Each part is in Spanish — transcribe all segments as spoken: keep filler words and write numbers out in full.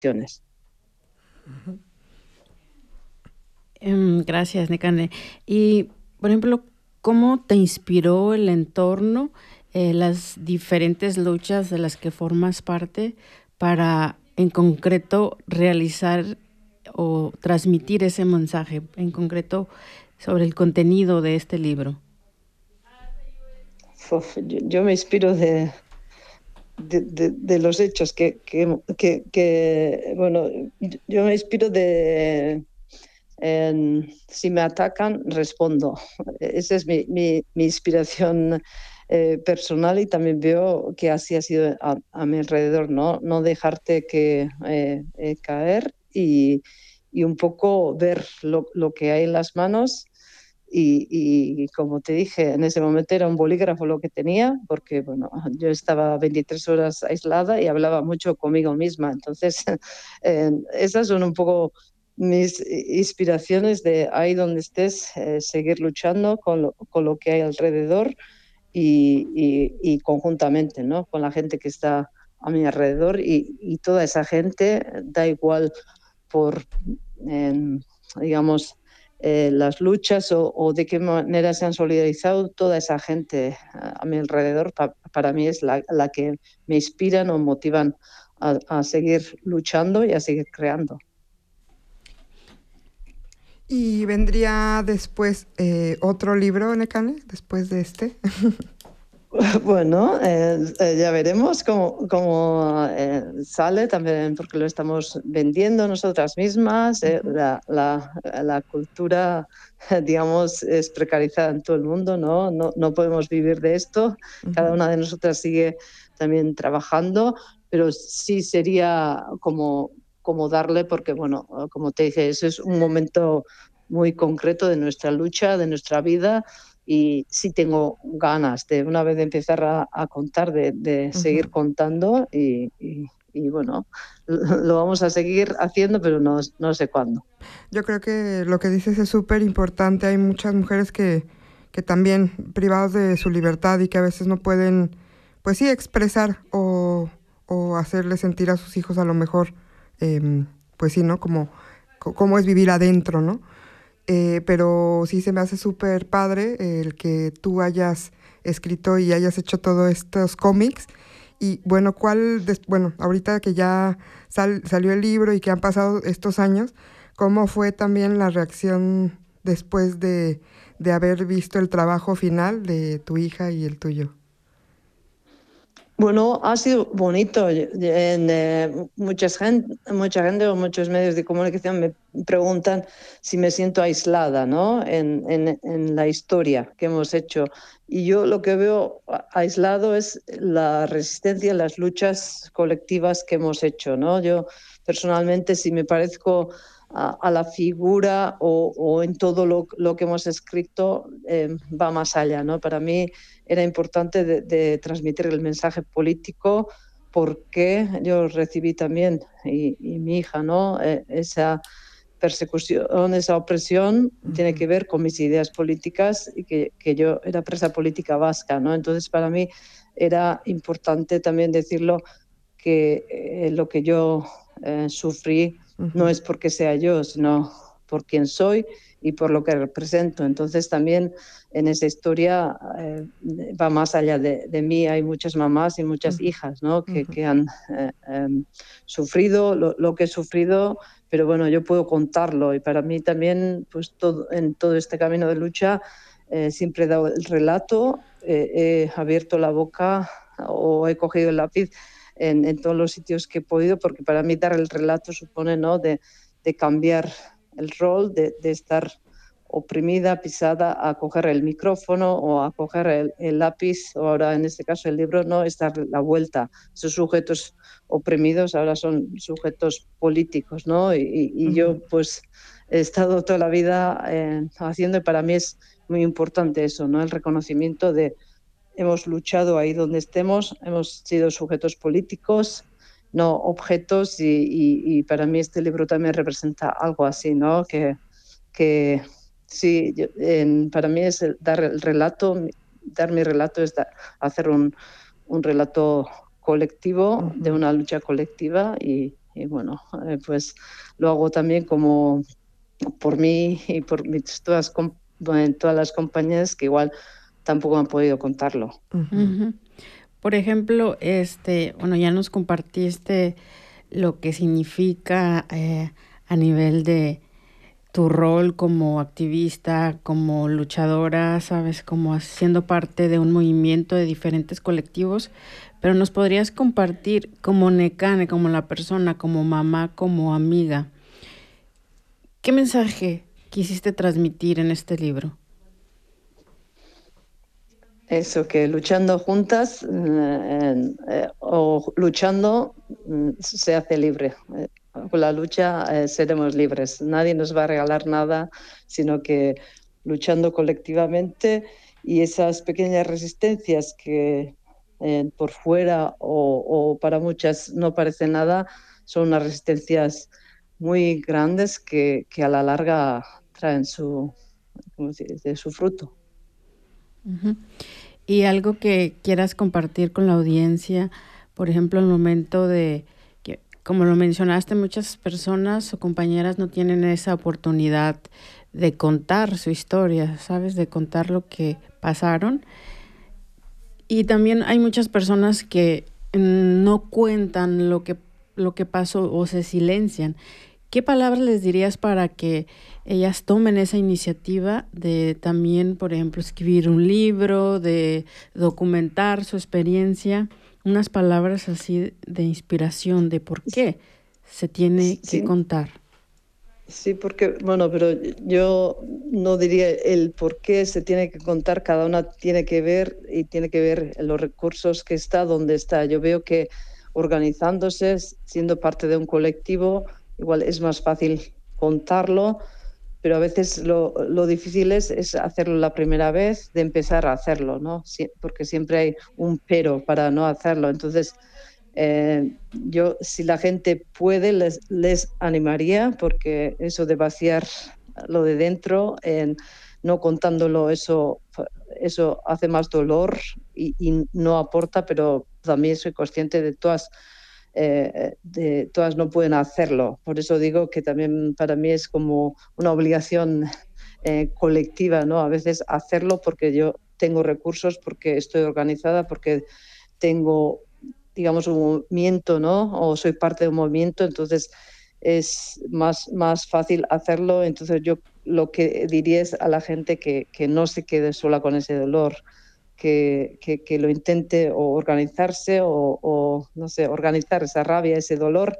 acciones. Um, gracias, Nekane. Y, por ejemplo, ¿cómo te inspiró el entorno, eh, las diferentes luchas de las que formas parte para, en concreto, realizar o transmitir ese mensaje, en concreto, sobre el contenido de este libro? Uf, yo, yo me inspiro de, de, de, de los hechos que, que, que, que, bueno, yo me inspiro de... En, si me atacan, respondo. Esa es mi, mi, mi inspiración eh, personal, y también veo que así ha sido a, a mi alrededor, ¿no? No dejarte que, eh, eh, caer, y, y un poco ver lo, lo que hay en las manos. Y, y, como te dije, en ese momento era un bolígrafo lo que tenía, porque bueno, yo estaba veintitrés horas aislada y hablaba mucho conmigo misma. Entonces, eh, esas son un poco mis inspiraciones de ahí donde estés, eh, seguir luchando con lo, con lo que hay alrededor, y, y, y conjuntamente, ¿no? Con la gente que está a mi alrededor, y, y toda esa gente, da igual por, eh, digamos, eh, las luchas o, o de qué manera se han solidarizado, toda esa gente a, a mi alrededor, pa, para mí es la, la que me inspiran o motivan a, a seguir luchando y a seguir creando. ¿Y vendría después eh, otro libro, Nekane, después de este? Bueno, eh, eh, ya veremos cómo, cómo eh, sale también, porque lo estamos vendiendo nosotras mismas. Eh, Uh-huh. la, la, la cultura, digamos, es precarizada en todo el mundo, ¿no? No, no podemos vivir de esto. Uh-huh. Cada una de nosotras sigue también trabajando, pero sí sería como, como darle, porque, bueno, como te dije, eso es un momento muy concreto de nuestra lucha, de nuestra vida. Y sí tengo ganas de una vez de empezar a, a contar, de, de seguir Uh-huh. contando, y, y, y bueno, lo vamos a seguir haciendo, pero no, no sé cuándo. Yo creo que lo que dices es súper importante. Hay muchas mujeres que, que también privadas de su libertad y que a veces no pueden, pues sí, expresar o, o hacerle sentir a sus hijos a lo mejor, eh, pues sí, ¿no? Como, cómo es vivir adentro, ¿no? Eh, pero sí se me hace súper padre el que tú hayas escrito y hayas hecho todos estos cómics. Y bueno, ¿cuál, des- bueno, ahorita que ya sal- salió el libro y que han pasado estos años, cómo fue también la reacción después de, de haber visto el trabajo final de tu hija y el tuyo? Bueno, ha sido bonito. En, eh, muchas gente, mucha gente o muchos medios de comunicación me preguntan si me siento aislada, ¿no? En, en, en la historia que hemos hecho. Y yo lo que veo aislado es la resistencia, las luchas colectivas que hemos hecho, ¿no? Yo personalmente, si me parezco a, a la figura o, o en todo lo, lo que hemos escrito, eh, va más allá, ¿no? Para mí era importante de, de transmitir el mensaje político, porque yo recibí también, y, y mi hija, ¿no? Eh, esa persecución, esa opresión tiene Uh-huh. que ver con mis ideas políticas, y que, que yo era presa política vasca, ¿no? Entonces, para mí era importante también decirlo, que eh, lo que yo eh, sufrí no Uh-huh. es porque sea yo, sino por quién soy y por lo que represento. Entonces también en esa historia eh, va más allá de, de, mí. Hay muchas mamás y muchas Uh-huh. hijas, ¿no? que, Uh-huh. que han eh, eh, sufrido lo, lo que he sufrido, pero bueno, yo puedo contarlo, y para mí también, pues todo, en todo este camino de lucha, eh, siempre he dado el relato, eh, he abierto la boca o he cogido el lápiz en, en todos los sitios que he podido, porque para mí dar el relato supone, ¿no? de, de cambiar el rol, de, de estar oprimida, pisada, a coger el micrófono o a coger el, el lápiz, o ahora en este caso el libro, no es dar la vuelta. Esos sujetos oprimidos ahora son sujetos políticos, ¿no? Y, y Uh-huh. yo pues he estado toda la vida eh, haciendo, y para mí es muy importante eso, ¿no? El reconocimiento de hemos luchado ahí donde estemos, hemos sido sujetos políticos, no objetos, y, y, y para mí este libro también representa algo así, ¿no? Que, que sí, yo, en, para mí es el, dar el relato, dar mi relato es da, hacer un, un relato colectivo, de Uh-huh. una lucha colectiva, y, y bueno, eh, pues lo hago también como por mí y por mis, todas, todas las compañías que igual tampoco han podido contarlo. Uh-huh. Uh-huh. Por ejemplo, este, bueno, ya nos compartiste lo que significa eh, a nivel de tu rol como activista, como luchadora, sabes, como siendo parte de un movimiento de diferentes colectivos, pero nos podrías compartir como Nekane, como la persona, como mamá, como amiga, ¿qué mensaje quisiste transmitir en este libro? Eso, que luchando juntas eh, eh, o luchando eh, se hace libre. Eh, con la lucha eh, seremos libres. Nadie nos va a regalar nada, sino que luchando colectivamente, y esas pequeñas resistencias que eh, por fuera o, o para muchas no parecen nada, son unas resistencias muy grandes que, que a la larga traen su, ¿cómo se dice?, su fruto. Uh-huh. Y algo que quieras compartir con la audiencia, por ejemplo, el momento de que, como lo mencionaste, muchas personas o compañeras no tienen esa oportunidad de contar su historia, ¿sabes? De contar lo que pasaron. Y también hay muchas personas que no cuentan lo que, lo que pasó o se silencian. ¿Qué palabras les dirías para que ellas tomen esa iniciativa de también, por ejemplo, escribir un libro, de documentar su experiencia? Unas palabras así de inspiración, de por qué se tiene sí. que contar. Sí, porque, bueno, pero yo no diría el por qué se tiene que contar, cada una tiene que ver y tiene que ver los recursos que está, donde está. Yo veo que organizándose, siendo parte de un colectivo, igual es más fácil contarlo, pero a veces lo, lo difícil es, es hacerlo la primera vez, de empezar a hacerlo, ¿no? Sí, porque siempre hay un pero para no hacerlo. Entonces, Eh, yo, si la gente puede, les, les animaría, porque eso de vaciar lo de dentro, eh, no contándolo, eso, eso hace más dolor y, y no aporta, pero también soy consciente de todas, eh, de todas no pueden hacerlo. Por eso digo que también para mí es como una obligación eh, colectiva, ¿no? A veces hacerlo porque yo tengo recursos, porque estoy organizada, porque tengo, digamos, un movimiento, ¿no? O soy parte de un movimiento, entonces es más, más fácil hacerlo. Entonces yo lo que diría es a la gente que, que no se quede sola con ese dolor, que, que, que lo intente o organizarse o, o, no sé, organizar esa rabia, ese dolor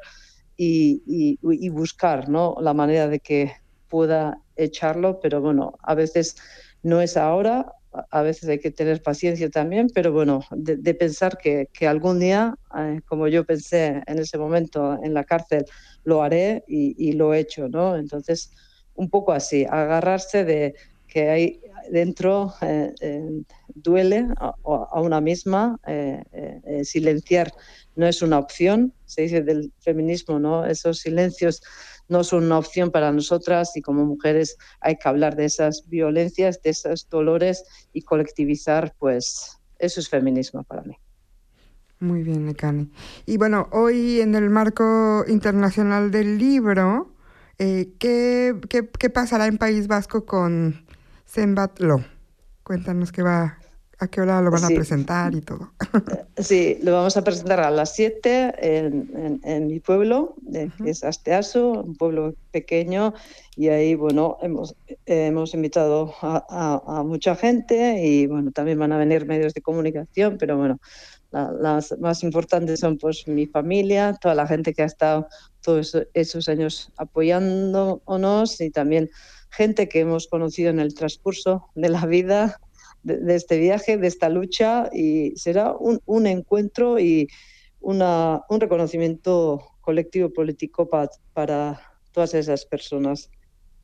y, y, y buscar, ¿no?, la manera de que pueda echarlo, pero bueno, a veces no es ahora, a veces hay que tener paciencia también, pero bueno, de, de pensar que, que algún día, eh, como yo pensé en ese momento en la cárcel, lo haré y, y lo he hecho, ¿no? Entonces, un poco así, agarrarse de que hay dentro, eh, eh, duele a, a, una misma, eh, eh, silenciar no es una opción, se dice del feminismo, ¿no? Esos silencios no son una opción para nosotras, y como mujeres hay que hablar de esas violencias, de esos dolores y colectivizar, pues eso es feminismo para mí. Muy bien, Nekane. Y bueno, hoy en el marco internacional del libro, eh, ¿qué, qué, ¿qué pasará en País Vasco con Zenbat Lo? Cuéntanos qué va, a qué hora lo van sí. a presentar y todo. Sí, lo vamos a presentar a las siete en, en, en mi pueblo, eh, uh-huh. que es Asteaso, un pueblo pequeño, y ahí, bueno, hemos, eh, hemos invitado a, a, a mucha gente, y bueno, también van a venir medios de comunicación, pero bueno, la, las más importantes son pues mi familia, toda la gente que ha estado todos esos años apoyándonos, y también gente que hemos conocido en el transcurso de la vida, De, de este viaje, de esta lucha, y será un, un encuentro y una, un reconocimiento colectivo político pa, para todas esas personas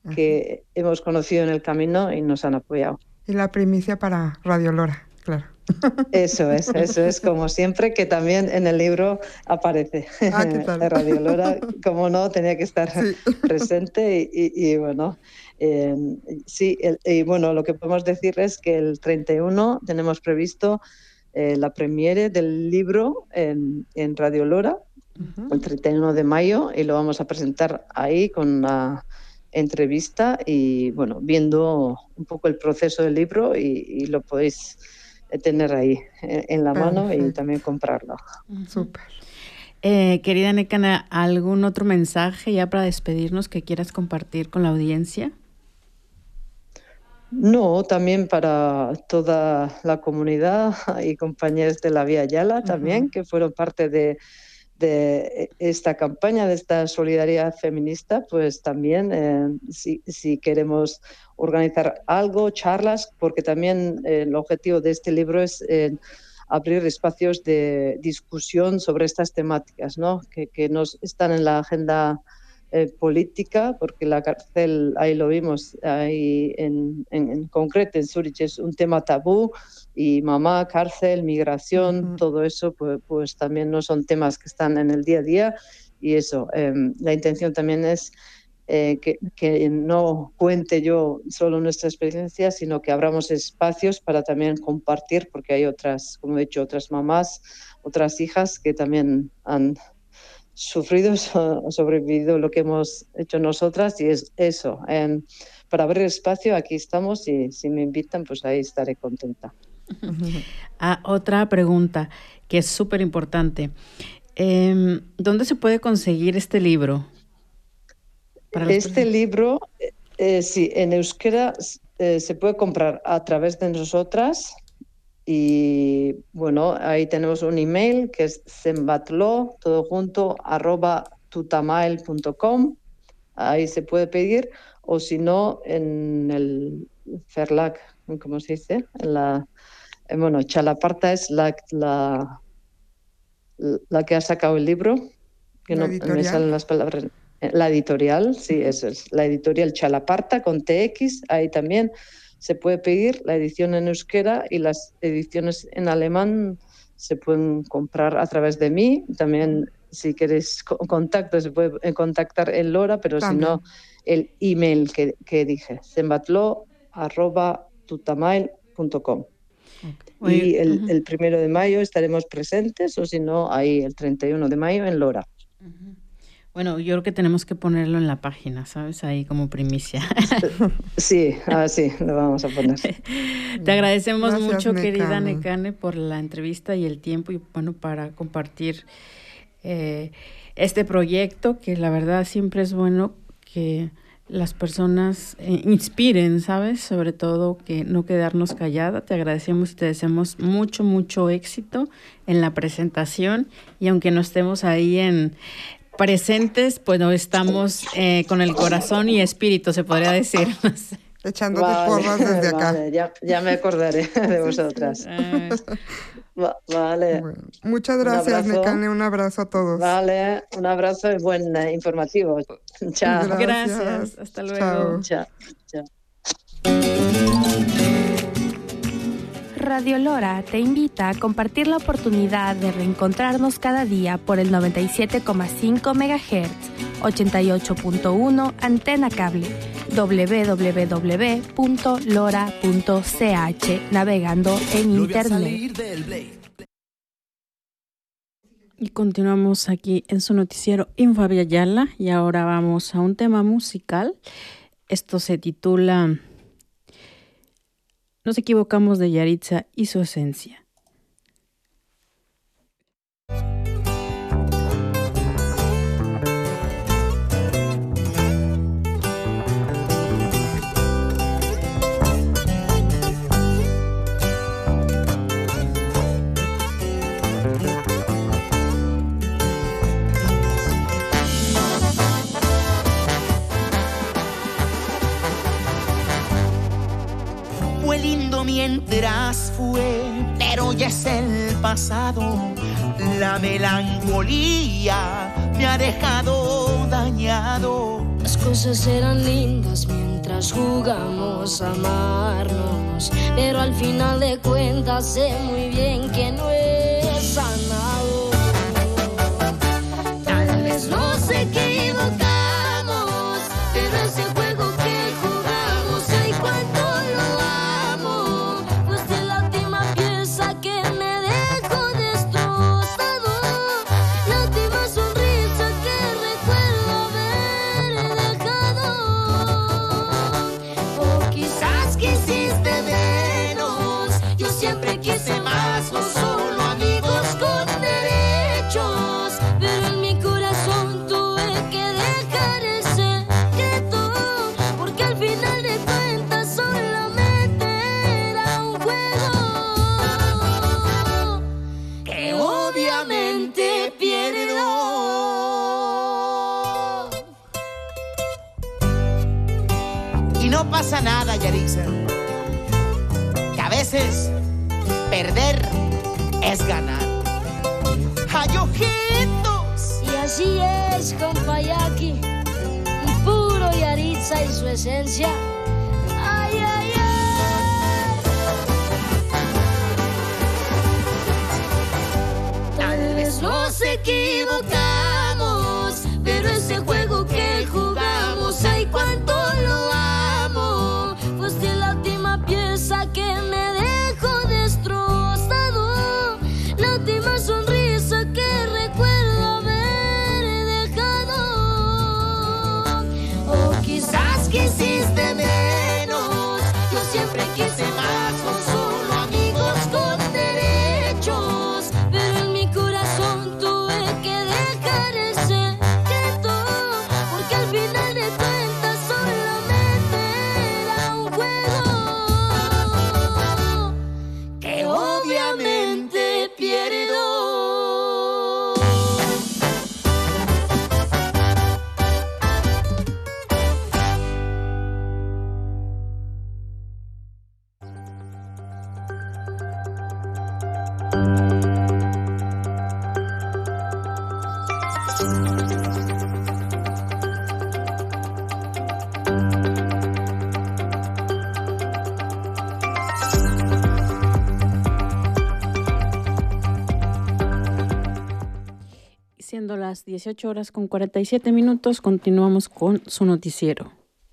que uh-huh. hemos conocido en el camino y nos han apoyado. Y la primicia para Radio Lora, claro. Eso es, eso es, como siempre, que también en el libro aparece. Ah, ¿qué tal? Radio Lora, como no, tenía que estar sí. presente y, y, y bueno, eh, sí, el, y bueno, lo que podemos decir es que el treinta y uno tenemos previsto eh, la premiere del libro en, en Radio Lora, uh-huh. el treinta y uno de mayo, y lo vamos a presentar ahí con una entrevista y, bueno, viendo un poco el proceso del libro y, y lo podéis tener ahí en, en la Perfecto. mano y también comprarlo. Uh-huh. Súper. Eh, querida Nekane, ¿algún otro mensaje ya para despedirnos que quieras compartir con la audiencia? No, también para toda la comunidad y compañeros de la Vía Yala también, uh-huh. que fueron parte de, de esta campaña, de esta solidaridad feminista, pues también eh, si, si queremos organizar algo, charlas, porque también eh, el objetivo de este libro es eh, abrir espacios de discusión sobre estas temáticas, ¿no? que, que nos están en la agenda eh, política, porque la cárcel, ahí lo vimos, ahí en, en, en concreto en Zúrich es un tema tabú, y mamá, cárcel, migración, uh-huh. todo eso pues, pues también no son temas que están en el día a día, y eso, eh, la intención también es Eh, que, que no cuente yo solo nuestra experiencia, sino que abramos espacios para también compartir, porque hay otras, como he dicho, otras mamás, otras hijas que también han sufrido o sobrevivido lo que hemos hecho nosotras, y es eso, eh, para abrir espacio aquí estamos, y si me invitan pues ahí estaré contenta. Ah, otra pregunta que es súper importante, eh, ¿dónde se puede conseguir este libro? Este libro, eh, sí, en euskera eh, se puede comprar a través de nosotras, y bueno, ahí tenemos un email que es zenbatlo, todo junto, arroba tutamail punto com, ahí se puede pedir, o si no, en el Ferlag, ¿cómo se dice? En la, eh, bueno, Chalaparta es la, la, la que ha sacado el libro, que no me salen las palabras. La editorial, sí, eso es. La editorial Chalaparta con T X, ahí también se puede pedir la edición en euskera, y las ediciones en alemán se pueden comprar a través de mí. También, si queréis contacto, se puede contactar en Lora, pero también. Si no, el email que, que dije, zenbatlo arroba tutamail punto com. Okay. Y el, uh-huh. el primero de mayo estaremos presentes, o si no, ahí el treinta y uno de mayo en Lora. Uh-huh. Bueno, yo creo que tenemos que ponerlo en la página, ¿sabes? Ahí como primicia. Sí, ah, sí, lo vamos a poner. Te agradecemos Gracias, mucho, Nekane. Querida Nekane, por la entrevista y el tiempo, y bueno, para compartir eh, este proyecto, que la verdad siempre es bueno que las personas eh, inspiren, ¿sabes? Sobre todo que no quedarnos calladas. Te agradecemos y te deseamos mucho, mucho éxito en la presentación, y aunque no estemos ahí en presentes, pues no estamos eh, con el corazón y espíritu, se podría decir. Echándote vale, porras desde acá. Vale, ya, ya me acordaré de vosotras. Eh. Va, vale. Bueno, muchas gracias, Nekane. Un abrazo a todos. Vale, un abrazo y buen eh, informativo. Chao. Gracias. gracias. Hasta luego. Chao. Chao. Radio Lora te invita a compartir la oportunidad de reencontrarnos cada día por el noventa y siete coma cinco megahertz, ochenta y ocho punto uno antena cable, doble u doble u doble u punto lora punto c h, navegando en internet. Y continuamos aquí en su noticiero Info Vía Yala, y ahora vamos a un tema musical. Esto se titula Nos equivocamos, de Yaritza y su esencia. Fue lindo mientras fue, pero ya es el pasado. La melancolía me ha dejado dañado. Las cosas eran lindas mientras jugamos a amarnos, pero al final de cuentas sé muy bien que no es sanado. Tal vez nos equivocamos, pero es el juego que jugamos. Ay, cuánto lo amo, fuiste la última pieza que me dejó destrozado. La última sonrisa quise más, no solo amigos con derechos, pero en mi corazón tuve que dejar ese secreto, porque al final de cuentas solamente era un juego que obviamente pierdo. Y no pasa nada, Yarixa, que a veces perder es ganar. ¡Hay ojitos! Y así es, compa Yaqui, puro Yarixa y su esencia. ¡Ay, ay, ay! Tal vez nos equivocamos, pero ese juego que jugamos, ay, cuánto lo amo. Fuiste la última pieza que me dejó destrozado, la última sonrisa que recuerdo haber dejado. O quizás quisiste menos, yo siempre quise más, con solo amigos con derechos, pero en mi corazón tuve que dejar ese secreto, porque al final de cuentas solamente era un juego que obviamente pierdo. Siendo las dieciocho horas con cuarenta y siete minutos, continuamos con su noticiero.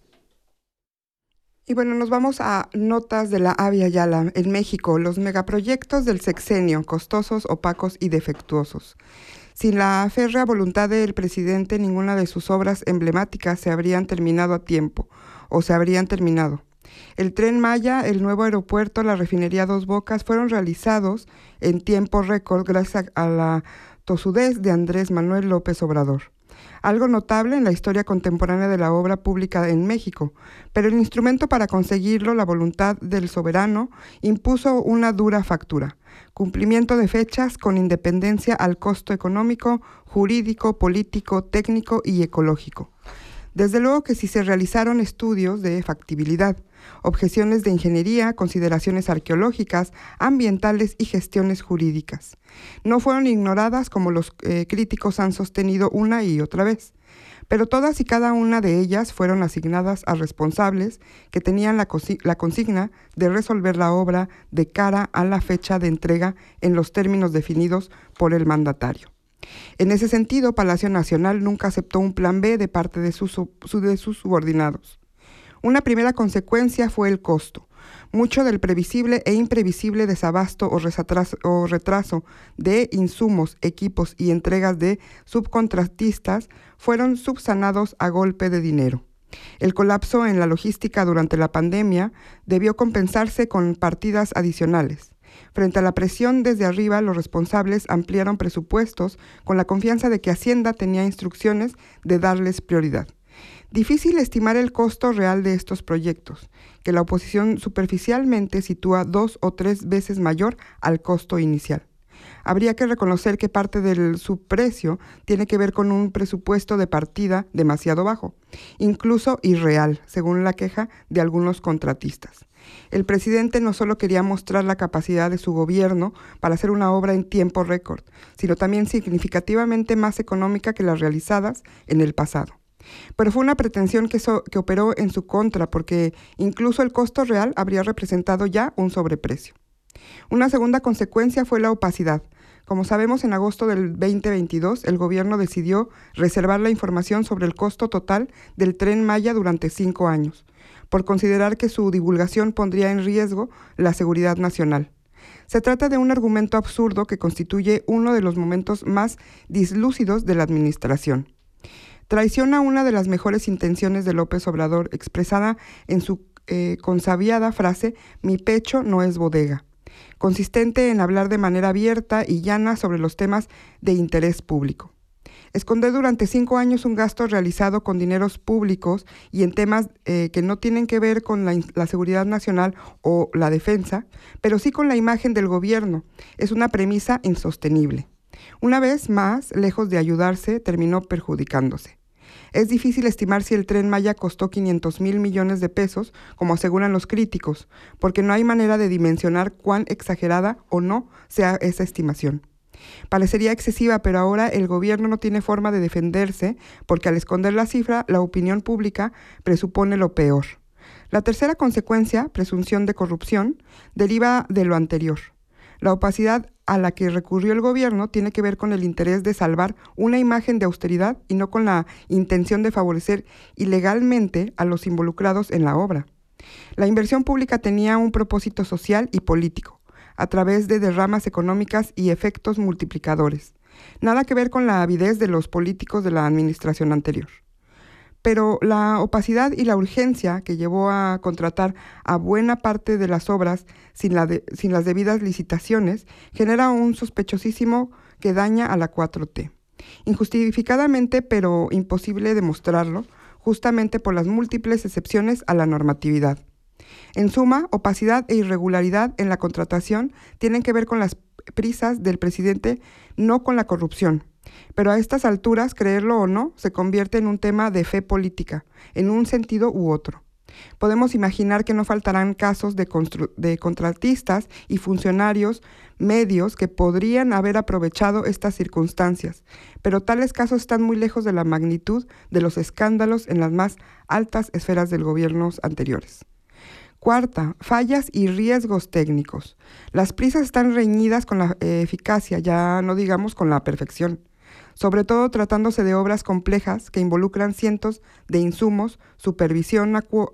Y bueno, nos vamos a notas de la Avia Yala. En México, los megaproyectos del sexenio, costosos, opacos y defectuosos. Sin la férrea voluntad del presidente, ninguna de sus obras emblemáticas se habrían terminado a tiempo, o se habrían terminado. El Tren Maya, el nuevo aeropuerto, la refinería Dos Bocas fueron realizados en tiempo récord gracias a la tosudez de Andrés Manuel López Obrador. Algo notable en la historia contemporánea de la obra pública en México, pero el instrumento para conseguirlo, la voluntad del soberano, impuso una dura factura: cumplimiento de fechas con independencia al costo económico, jurídico, político, técnico y ecológico. Desde luego que si se realizaron estudios de factibilidad, objeciones de ingeniería, consideraciones arqueológicas, ambientales y gestiones jurídicas. No fueron ignoradas como los eh, críticos han sostenido una y otra vez, pero todas y cada una de ellas fueron asignadas a responsables que tenían la, consi- la consigna de resolver la obra de cara a la fecha de entrega en los términos definidos por el mandatario. En ese sentido, Palacio Nacional nunca aceptó un plan B de parte de sus, de sus subordinados. Una primera consecuencia fue el costo. Mucho del previsible e imprevisible desabasto o, resatraso, o retraso de insumos, equipos y entregas de subcontratistas fueron subsanados a golpe de dinero. El colapso en la logística durante la pandemia debió compensarse con partidas adicionales. Frente a la presión desde arriba, los responsables ampliaron presupuestos con la confianza de que Hacienda tenía instrucciones de darles prioridad. Difícil estimar el costo real de estos proyectos, que la oposición superficialmente sitúa dos o tres veces mayor al costo inicial. Habría que reconocer que parte del subprecio tiene que ver con un presupuesto de partida demasiado bajo, incluso irreal, según la queja de algunos contratistas. El presidente no solo quería mostrar la capacidad de su gobierno para hacer una obra en tiempo récord, sino también significativamente más económica que las realizadas en el pasado. Pero fue una pretensión que, so, que operó en su contra, porque incluso el costo real habría representado ya un sobreprecio. Una segunda consecuencia fue la opacidad. Como sabemos, en agosto del veinte veintidós, el gobierno decidió reservar la información sobre el costo total del Tren Maya durante cinco años, por considerar que su divulgación pondría en riesgo la seguridad nacional. Se trata de un argumento absurdo que constituye uno de los momentos más dislúcidos de la administración. Traiciona una de las mejores intenciones de López Obrador, expresada en su eh, consabiada frase: "Mi pecho no es bodega". consistente en hablar de manera abierta y llana sobre los temas de interés público. Esconder durante cinco años un gasto realizado con dineros públicos y en temas eh, que no tienen que ver con la, la seguridad nacional o la defensa, pero sí con la imagen del gobierno, es una premisa insostenible. Una vez más, lejos de ayudarse, terminó perjudicándose. Es difícil estimar si el Tren Maya costó quinientos mil millones de pesos, como aseguran los críticos, porque no hay manera de dimensionar cuán exagerada o no sea esa estimación. Parecería excesiva, pero ahora el gobierno no tiene forma de defenderse porque al esconder la cifra, la opinión pública presupone lo peor. La tercera consecuencia, presunción de corrupción, deriva de lo anterior. La opacidad a la que recurrió el gobierno tiene que ver con el interés de salvar una imagen de austeridad y no con la intención de favorecer ilegalmente a los involucrados en la obra. La inversión pública tenía un propósito social y político, a través de derramas económicas y efectos multiplicadores. Nada que ver con la avidez de los políticos de la administración anterior. Pero la opacidad y la urgencia que llevó a contratar a buena parte de las obras sin, la de, sin las debidas licitaciones genera un sospechosísimo que daña a la cuatro T. Injustificadamente, pero imposible demostrarlo, justamente por las múltiples excepciones a la normatividad. En suma, opacidad e irregularidad en la contratación tienen que ver con las prisas del presidente, no con la corrupción. Pero a estas alturas, creerlo o no, se convierte en un tema de fe política, en un sentido u otro. Podemos imaginar que no faltarán casos de, constru- de contratistas y funcionarios medios que podrían haber aprovechado estas circunstancias, pero tales casos están muy lejos de la magnitud de los escándalos en las más altas esferas del gobierno anteriores. Cuarta, fallas y riesgos técnicos. Las prisas están reñidas con la eh, eficacia, ya no digamos con la perfección, sobre todo tratándose de obras complejas que involucran cientos de insumos, supervisión acu-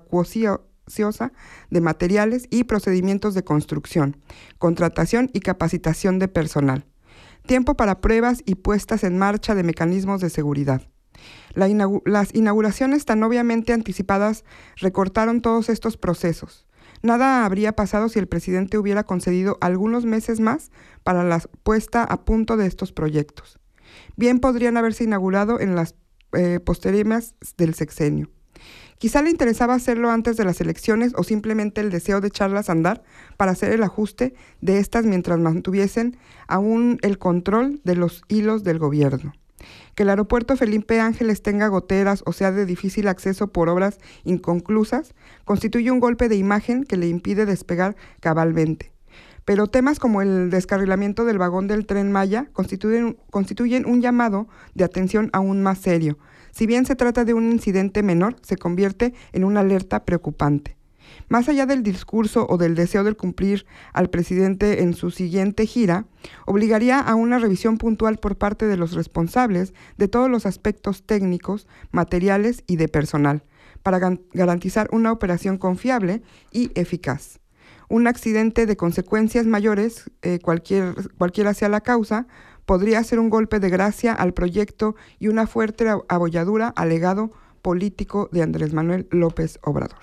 acuosa de materiales y procedimientos de construcción, contratación y capacitación de personal, tiempo para pruebas y puestas en marcha de mecanismos de seguridad. La inaug- las inauguraciones tan obviamente anticipadas recortaron todos estos procesos. Nada habría pasado si el presidente hubiera concedido algunos meses más para la puesta a punto de estos proyectos. Bien podrían haberse inaugurado en las eh, posteriores del sexenio. Quizá le interesaba hacerlo antes de las elecciones o simplemente el deseo de echarlas a andar para hacer el ajuste de estas mientras mantuviesen aún el control de los hilos del gobierno. Que el aeropuerto Felipe Ángeles tenga goteras o sea de difícil acceso por obras inconclusas, constituye un golpe de imagen que le impide despegar cabalmente. Pero temas como el descarrilamiento del vagón del Tren Maya constituyen, constituyen un llamado de atención aún más serio. Si bien se trata de un incidente menor, se convierte en una alerta preocupante. Más allá del discurso o del deseo de cumplir al presidente en su siguiente gira, obligaría a una revisión puntual por parte de los responsables de todos los aspectos técnicos, materiales y de personal, para garantizar una operación confiable y eficaz. Un accidente de consecuencias mayores, eh, cualquier, cualquiera sea la causa, podría ser un golpe de gracia al proyecto y una fuerte abolladura al legado político de Andrés Manuel López Obrador.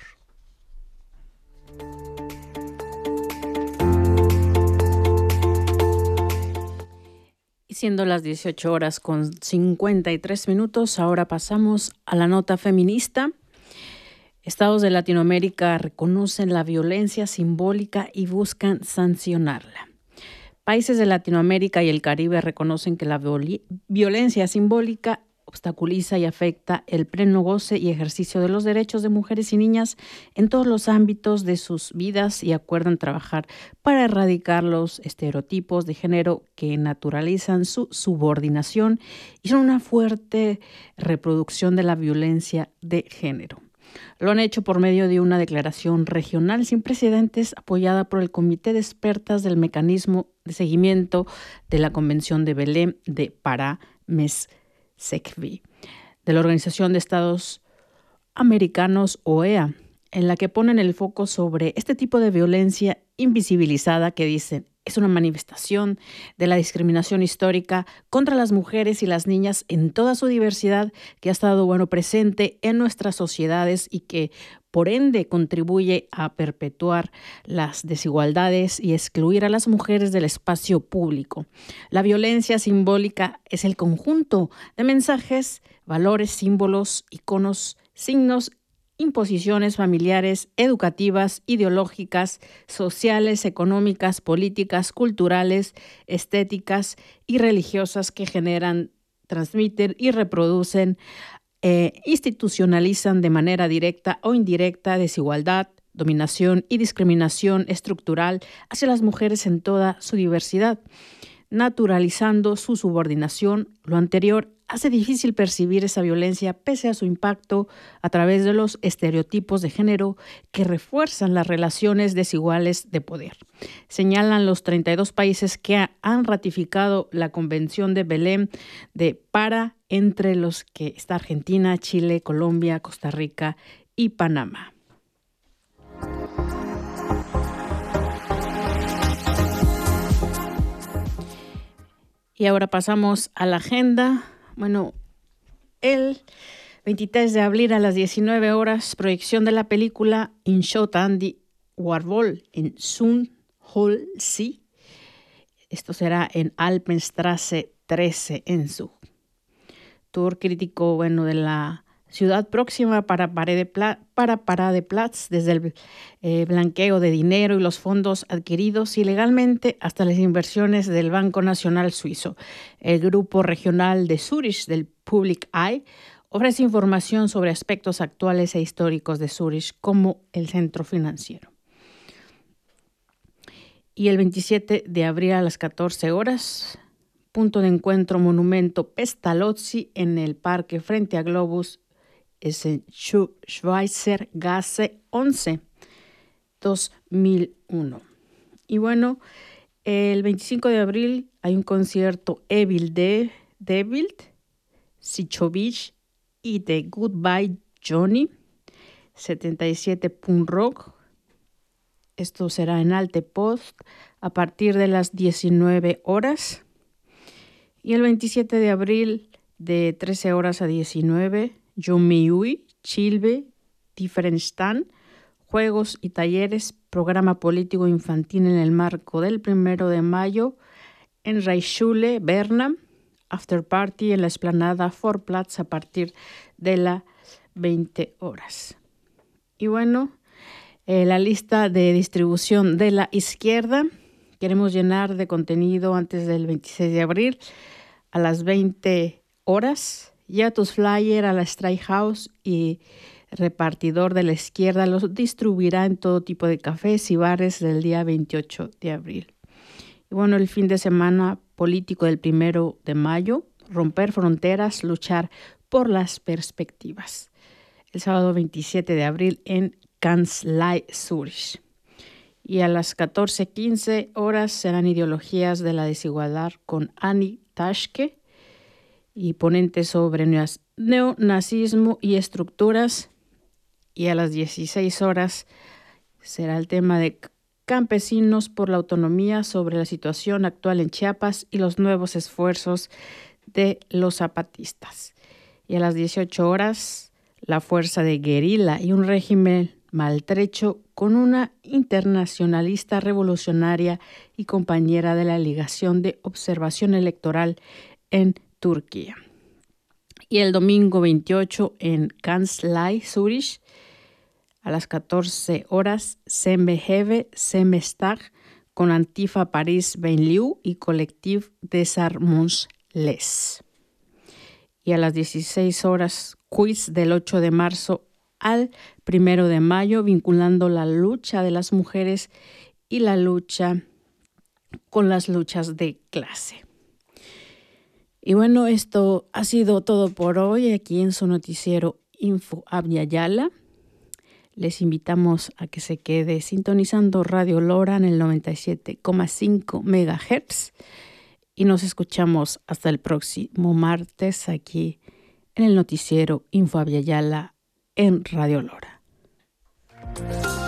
Y siendo las dieciocho horas con cincuenta y tres minutos, ahora pasamos a la nota feminista. Estados de Latinoamérica reconocen la violencia simbólica y buscan sancionarla. Países de Latinoamérica y el Caribe reconocen que la viol- violencia simbólica obstaculiza y afecta el pleno goce y ejercicio de los derechos de mujeres y niñas en todos los ámbitos de sus vidas y acuerdan trabajar para erradicar los estereotipos de género que naturalizan su subordinación y son una fuerte reproducción de la violencia de género. Lo han hecho por medio de una declaración regional sin precedentes apoyada por el Comité de Expertas del Mecanismo de Seguimiento de la Convención de Belém de Pará, M E S S E C V I, de la Organización de Estados Americanos O E A, en la que ponen el foco sobre este tipo de violencia invisibilizada que dicen es una manifestación de la discriminación histórica contra las mujeres y las niñas en toda su diversidad que ha estado bueno presente en nuestras sociedades y que por ende contribuye a perpetuar las desigualdades y excluir a las mujeres del espacio público. La violencia simbólica es el conjunto de mensajes, valores, símbolos, iconos, signos, imposiciones familiares, educativas, ideológicas, sociales, económicas, políticas, culturales, estéticas y religiosas que generan, transmiten y reproducen, eh, institucionalizan de manera directa o indirecta desigualdad, dominación y discriminación estructural hacia las mujeres en toda su diversidad, naturalizando su subordinación. Lo anterior hace difícil percibir esa violencia pese a su impacto a través de los estereotipos de género que refuerzan las relaciones desiguales de poder. Señalan los treinta y dos países que han ratificado la Convención de Belém de Pará, entre los que está Argentina, Chile, Colombia, Costa Rica y Panamá. Y ahora pasamos a la agenda. Bueno, el veintitrés de abril a las diecinueve horas, proyección de la película Inshot Andy Warhol en Sundholmsee. Esto será en Alpenstrasse trece en Zug. Tour crítico, bueno, de la ciudad próxima para Paradeplatz, desde el eh, blanqueo de dinero y los fondos adquiridos ilegalmente hasta las inversiones del Banco Nacional Suizo. El grupo regional de Zurich del Public Eye ofrece información sobre aspectos actuales e históricos de Zurich como el centro financiero. Y el veintisiete de abril a las catorce horas, punto de encuentro monumento Pestalozzi en el parque frente a Globus, es en Schweizer Gasse once, dos mil uno. Y bueno, el veinticinco de abril hay un concierto Evil de David, Sichovich y The Goodbye Johnny, setenta y siete Punk Rock. Esto será en Alte Post a partir de las diecinueve horas. Y el veintisiete de abril de trece horas a diecinueve, Yomiuri, Chilbe, Differenstand, juegos y talleres, programa político infantil en el marco del primero de mayo en Reichschule, Berna, after party en la explanada Vorplatz a partir de las veinte horas. Y bueno, eh, la lista de distribución de la izquierda queremos llenar de contenido antes del veintiséis de abril a las veinte horas. Ya tus flyers a la Stray House y repartidor de la izquierda los distribuirá en todo tipo de cafés y bares del día veintiocho de abril. Y bueno, el fin de semana político del primero de mayo, romper fronteras, luchar por las perspectivas. El sábado veintisiete de abril en Kanzlei Zurich. Y a las catorce quince horas serán ideologías de la desigualdad con Annie Taschke y ponente sobre neonazismo y estructuras. Y a las dieciséis horas será el tema de campesinos por la autonomía sobre la situación actual en Chiapas y los nuevos esfuerzos de los zapatistas. Y a las dieciocho horas, la fuerza de guerrilla y un régimen maltrecho con una internacionalista revolucionaria y compañera de la Ligación de Observación Electoral en Turquía. Y el domingo veintiocho en Kanzlei Zurich a las catorce horas Sembeheve Semestag con Antifa Paris Benliu y Collectif Desarmons-les. Y a las dieciséis horas quiz del ocho de marzo al primero de mayo vinculando la lucha de las mujeres y la lucha con las luchas de clase. Y bueno, esto ha sido todo por hoy aquí en su noticiero Info Abya Yala. Les invitamos a que se quede sintonizando Radio Lora en el noventa y siete coma cinco megahertz y nos escuchamos hasta el próximo martes aquí en el noticiero Info Abya Yala en Radio Lora.